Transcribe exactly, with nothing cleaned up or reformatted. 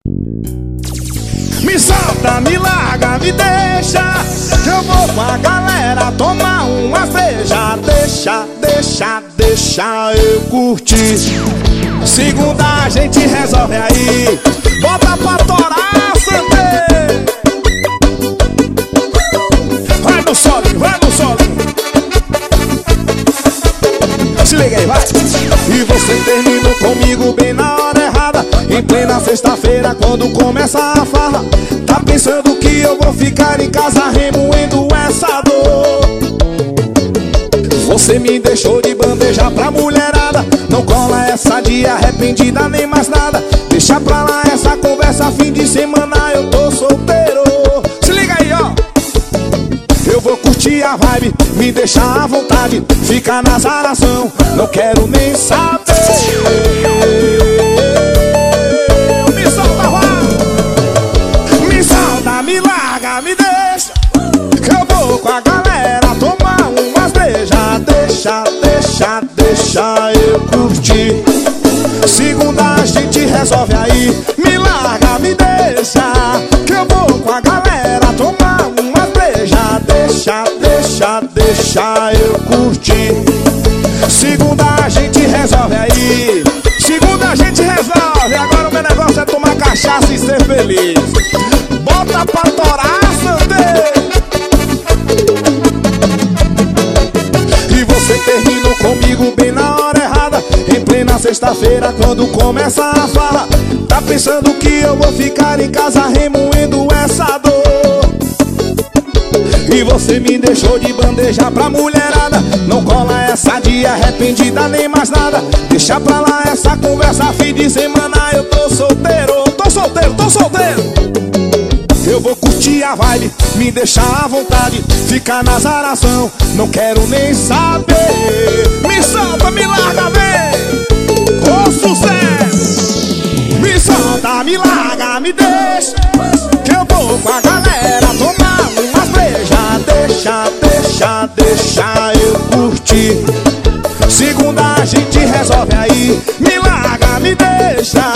Me solta, me larga, me deixa, que eu vou com a galera tomar uma breja. Deixa, deixa, deixa eu curtir. Segunda a gente resolve aí. Bota pra torar, Santé. Vai no solinho, vai no solinho. Se liga aí, vai. E você terminou comigo bem na hora errada, em plena sexta-feira quando começa a farra. Tá pensando que eu vou ficar em casa remoendo essa dor. Você me deixou de bandeja pra mulherada. Não cola essa de arrependida nem mais nada. Deixa pra lá essa conversa, fim de semana eu tô solteiro. Se liga aí, ó. Eu vou curtir a vibe, me deixar à vontade, ficar na zaração, não quero nem saber. Me solta, vai. Me solta, me larga, me deixa, que eu vou com a galera tomar umas brejas. Deixa, deixa, deixa eu curtir. Segunda a gente resolve aí. Me larga, me deixa, que eu vou com a galera tomar umas brejas. Deixa, deixa, deixa eu curtir. Segunda a gente resolve aí. Segunda a gente resolve. Agora o meu negócio é tomar cachaça e ser feliz. Bota pra torar, Santé. E você terminou comigo bem na hora errada, em plena sexta-feira quando começa a farra. Tá pensando que eu vou ficar em casa remoendo essa dor. E você me deixou de bandeja pra mulherada. Não cola essa de arrependida nem mais nada. Deixa pra lá essa conversa, fim de semana eu tô solteiro. Tô solteiro, tô solteiro. Eu vou curtir a vibe, me deixar à vontade, ficar na zaração, não quero nem saber. Me solta, me larga, vem. Ô sucesso. Me solta, me larga, me deixa, que eu vou com a galera tomar umas brejas. Deixa, deixa, deixa eu curtir. Segunda a gente resolve aí. Me larga, me deixa,